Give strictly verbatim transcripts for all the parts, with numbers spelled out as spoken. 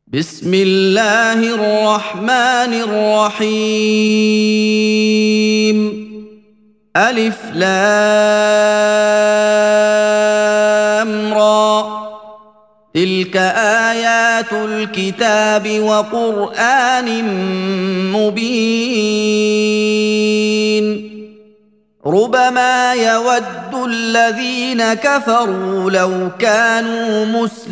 بسم الله الرحمن الرحيم. ألف لام را، تلك آيات الكتاب وقرآن مبين. ربما يود الذين كفروا لو كانوا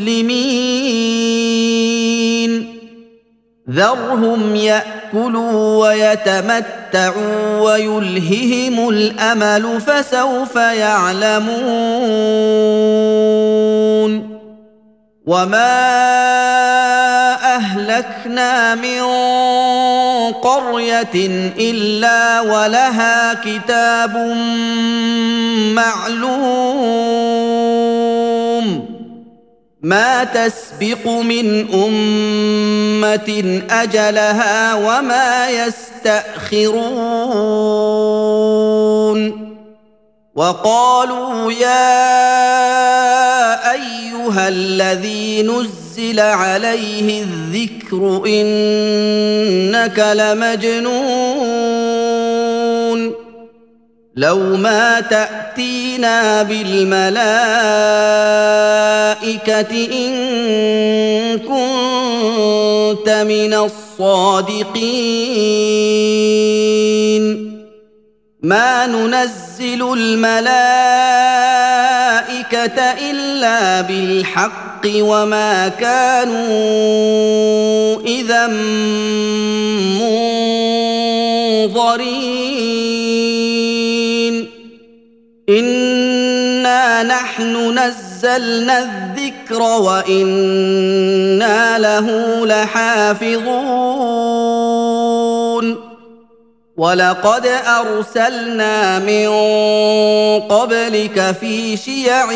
مسلمين. ذرهم يأكلوا ويتمتعوا ويلههم الأمل فسوف يعلمون. وما أهلكنا من قرية إلا ولها كتاب معلوم. ما تسبق من أمة أجلها وما يستأخرون. وقالوا يا أيها الذي نزل عليه الذكر إنك لمجنون. لو ما تأتينا بالملائكة إن كنت من الصادقين. ما ننزل الملائكة إلا بالحق وما كانوا إذا منظرين. إنا نحن نزلنا الذكر وإنا له لحافظون. ولقد أرسلنا من قبلك في شيع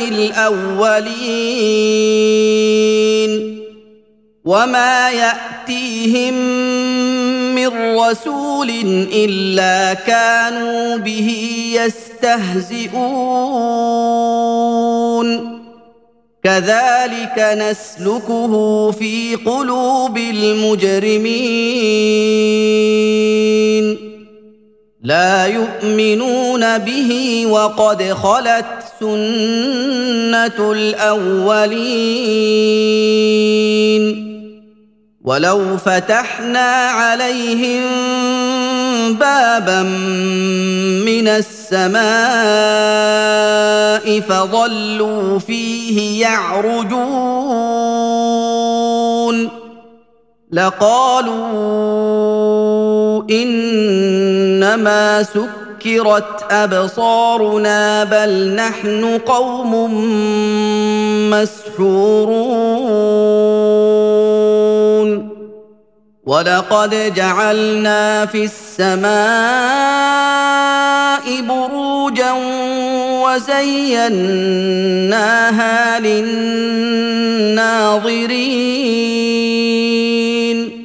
الأولين. وما يأتيهم من رسول إلا كانوا به يستهزئون. كذلك نسلكه في قلوب المجرمين. لا يؤمنون به وقد خلت سنة الأولين. ولو فتحنا عليهم بابا من السماء فظلوا فيه يعرجون لقالوا إنما سكرت أبصارنا بل نحن قوم مسحورون. ولقد جعلنا في السماء بروجا وزيناها للناظرين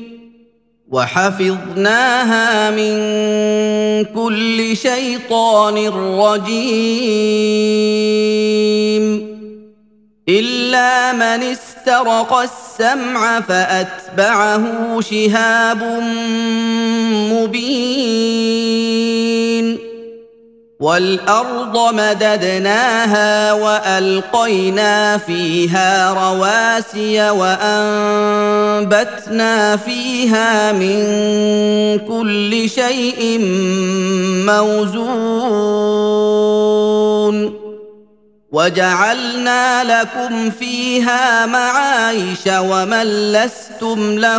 وحفظناها من كل شيطان رجيم. إلا من استرق السمع فأتبعه شهاب مبين. والأرض مددناها وألقينا فيها رواسي وأنبتنا فيها من كل شيء موزون. وجعلنا لكم فيها معايش ومن لستم له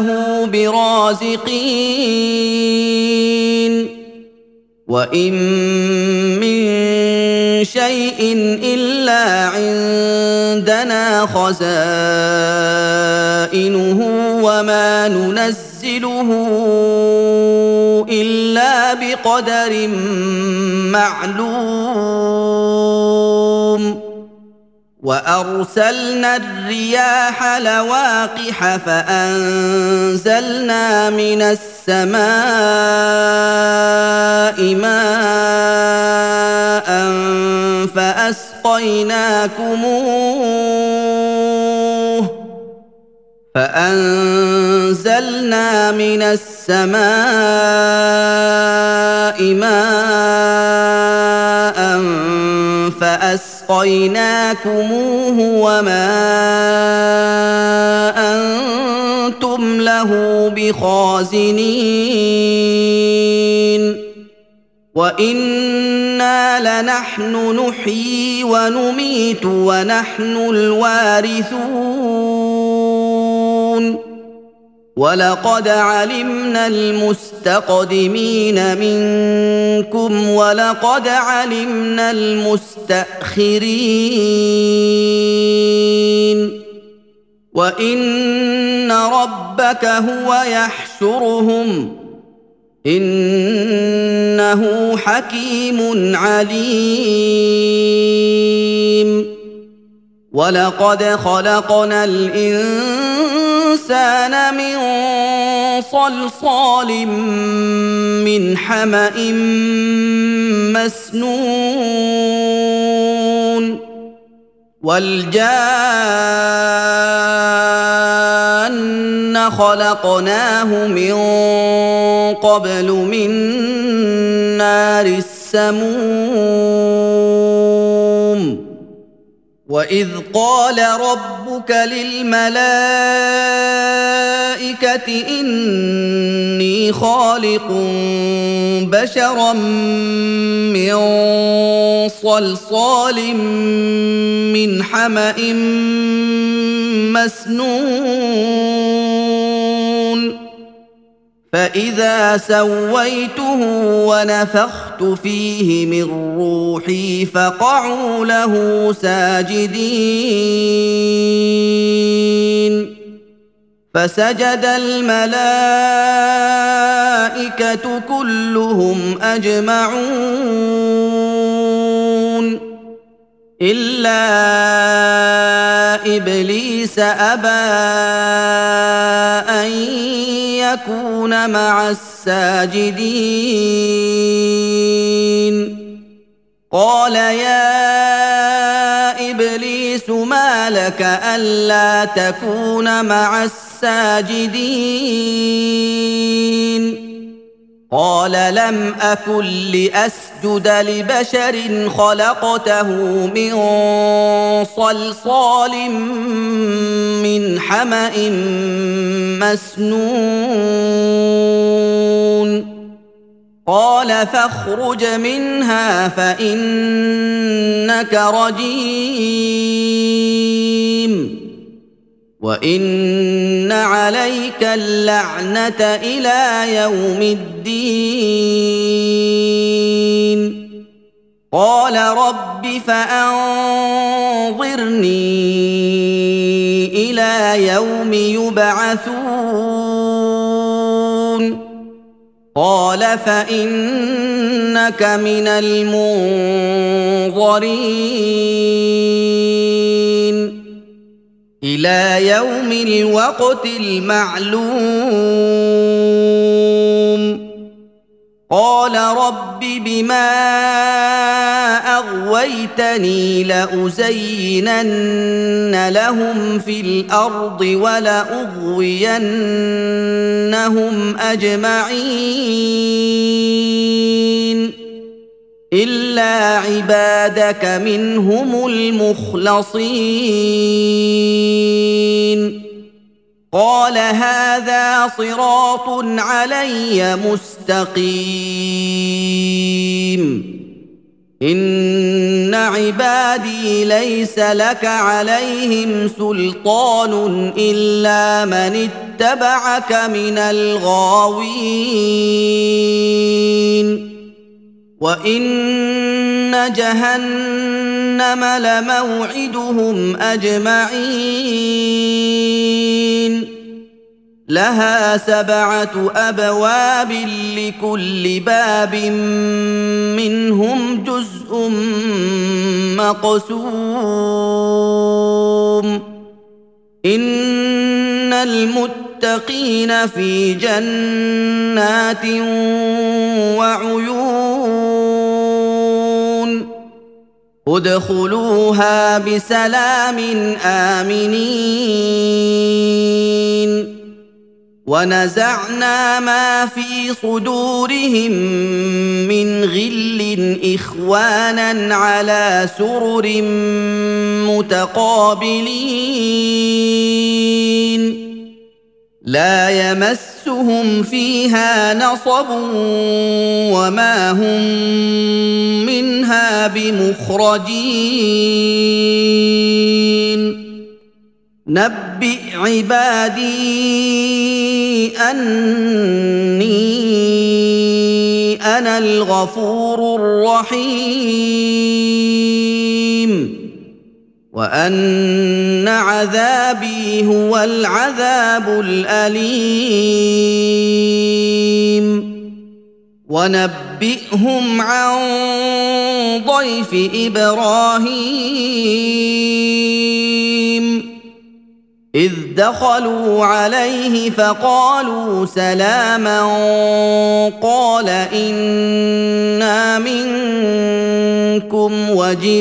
برازقين. وإن من شيء إلا عندنا خزائنه وما ننزله إلا بقدر معلوم. وأرسلنا الرياح لواقح فأنزلنا من السماء ماء فأسقيناكموه فأنزلنا أنزلنا من السماء ماء فأسقيناكموه وما أنتم له بخازنين وإنا لنحن نحيي ونميت ونحن الوارثون ولقد علمنا المستقدمين منكم ولقد علمنا المستأخرين وإن ربك هو يحشرهم إنه حكيم عليم ولقد خلقنا الإنسان من صلصال من حمأ مسنون والجان خلقناه من قبل من نار السموم وإذ قال ربك للملائكة إني خالق بشرا من صلصال من حمأ مسنون فإذا سويته ونفخت فيه من روحي فقعوا له ساجدين فسجد الملائكة كلهم أجمعون إلا إبليس أبى أن يكون مع الساجدين قال يا إبليس ما لك ألا تكون مع الساجدين قال لم أكن لأسجد لبشر خلقته من صلصال من حمأ مسنون قال فاخرج منها فإنك رجيم وإن عليك اللعنة إلى يوم الدين قال رب فأنظرني إلى يوم يبعثون قال فإنك من المنظرين إلى يوم الوقت المعلوم قال رب بما أغويتني لأزينن لهم في الأرض ولأغوينهم أجمعين إلا عبادك منهم المخلصين قال هذا صراط علي مستقيم إن عبادي ليس لك عليهم سلطان إلا من اتبعك من الغاوين وإن جهنم لموعدهم أجمعين لها سبعة أبواب لكل باب منهم جزء مقسوم إن المتقين في جنات وعيون ادخلوها بسلام آمنين ونزعنا ما في صدورهم من غل إخوانا على سرر متقابلين لا يمسهم فيها نصب وما هم منها بمخرجين نبئ عبادي أني أنا الغفور الرحيم وأن عذابي هو العذاب الأليم ونبئهم عن ضيف إبراهيم إذ دخلوا عليه فقالوا سلاما قال إنا منكم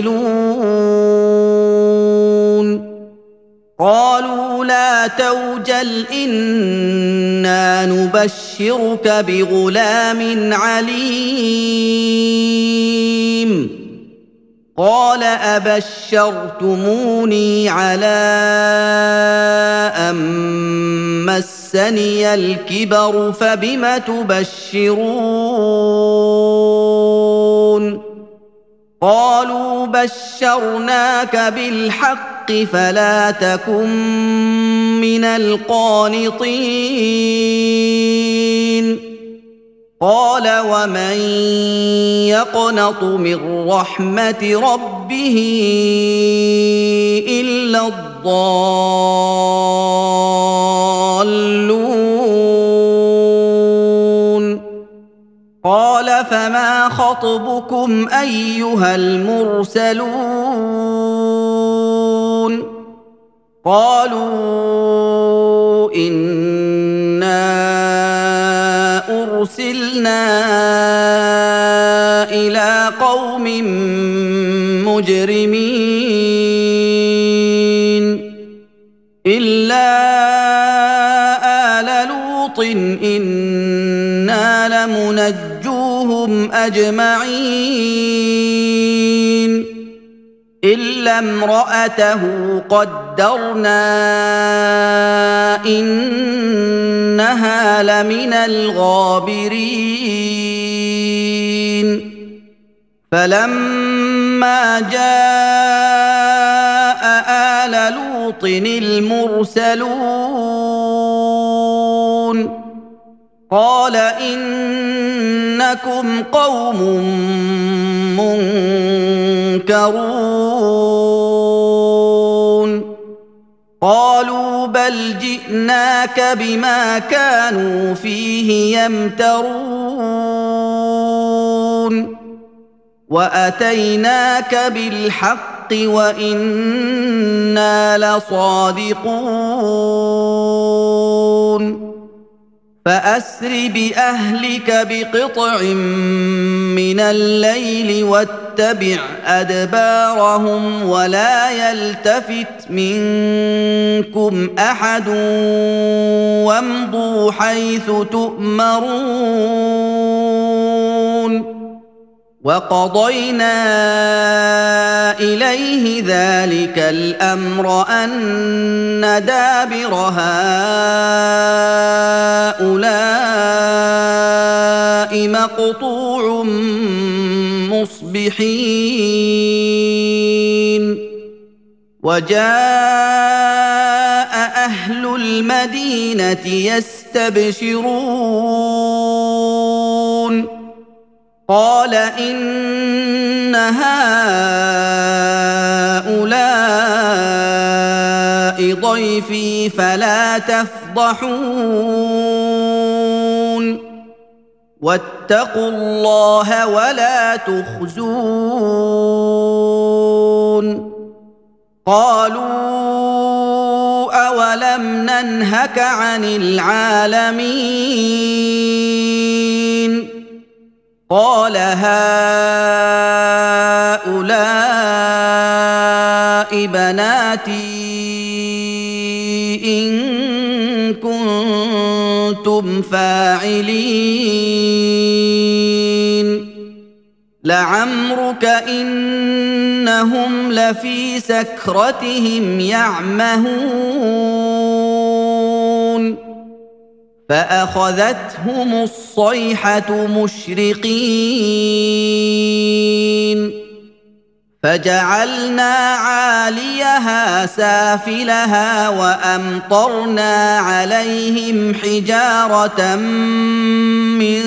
وجلون قالوا لا توجل إنا نبشرك بغلام عليم قال أبشرتموني على أن مسني الكبر فبم تبشرون قالوا بشرناك بالحق فلا تكن من القانطين قال ومن يقنط من رحمة ربه إلا الضالون قال فما خطبكم أيها المرسلون قالوا إنا أرسلنا إلى قوم مجرمين إلا آل لوط إنا لمنجوهم أجمعين إلا امرأته قدرنا إنها لمن الغابرين فلما جاء آل لوط المرسلون قال إنكم قوم منكرون قالوا بل جئناك بما كانوا فيه يمترون وأتيناك بالحق وإنا لصادقون فأسر بأهلك بقطع من الليل واتبع أدبارهم ولا يلتفت منكم أحد وامضوا حيث تؤمرون وقضينا إليه ذلك الأمر أن دابر هؤلاء مقطوع مصبحين وجاء أهل المدينة يستبشرون قال إن هؤلاء ضيفي فلا تفضحون واتقوا الله ولا تخزون قالوا أولم ننهك عن العالمين قال هؤلاء بناتي إن كنتم كنتم فاعلين لعمرك إنهم لفي سكرتهم يعمهون فأخذتهم الصيحة مشرقين فجعلنا عاليها سافلها وأمطرنا عليهم حجارة من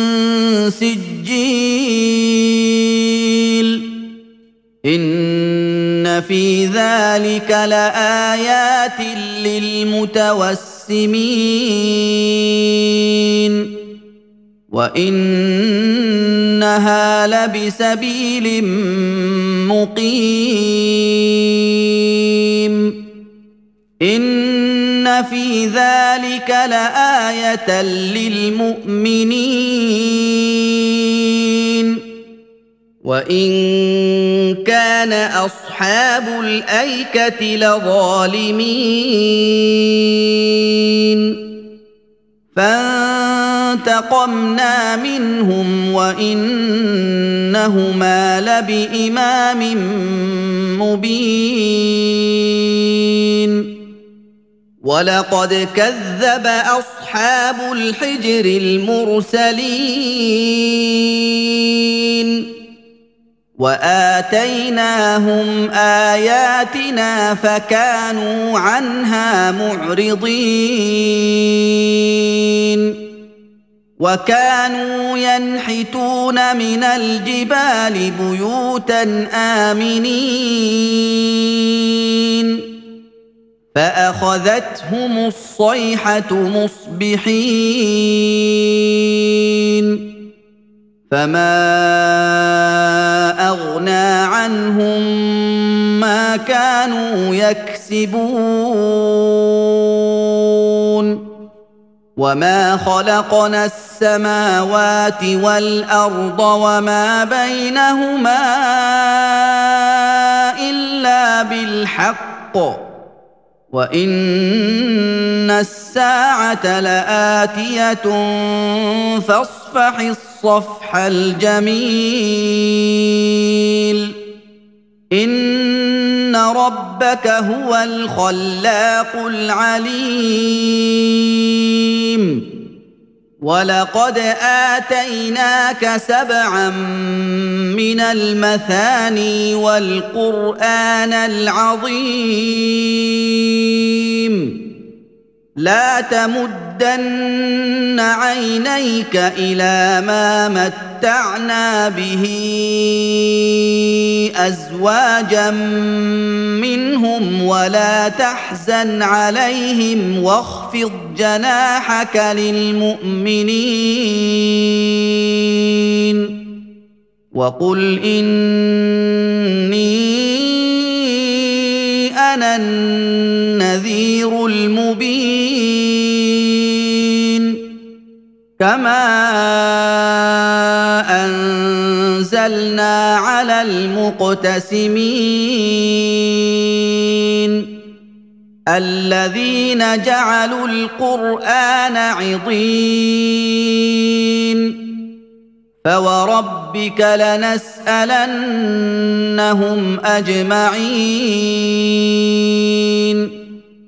سجيل إن في ذلك لآيات للمتوسمين وإنها لبسبيل مقيم إن في ذلك لآية للمؤمنين وإن كان أصحاب الأيكة لظالمين فانتقمنا منهم وإنهما لبإمام مبين ولقد كذب أصحاب الحجر المرسلين وآتيناهم آياتنا فكانوا عنها معرضين وكانوا ينحتون من الجبال بيوتا آمنين فأخذتهم الصيحة مصبحين فما أغنى عنهم ما كانوا يكسبون وما خلقنا السماوات والأرض وما بينهما إلا بالحق وإن الساعة لآتية فاصفح الصفح الجميل إن ربك هو الخلاق العليم ولقد آتيناك سبعا من المثاني والقرآن العظيم لا تمدن عينيك إلى ما متعنا به أزواجا منهم ولا تحزن عليهم واخفض جناحك للمؤمنين وقل إني أنا النذير المبين كما أنزلنا على المقتسمين الذين جعلوا القرآن عضين فوربك لنسألنهم أجمعين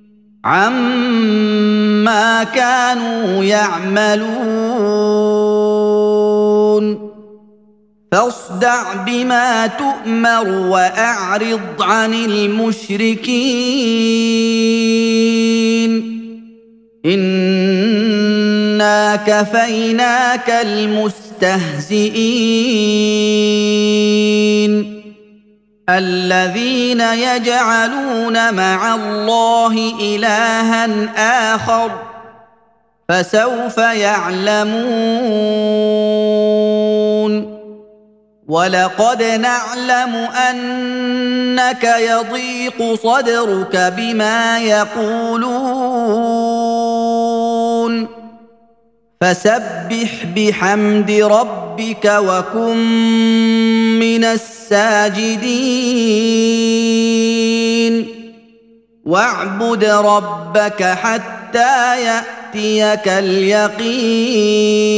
عما كانوا يعملون فاصدع بما تؤمر وأعرض عن المشركين إنا كفيناك المستهزئين الذين يجعلون مع الله إلها آخر فسوف يعلمون ولقد نعلم أنك يضيق صدرك بما يقولون فسبح بحمد ربك وكن من الساجدين واعبد ربك حتى حتى ياتيك اليقين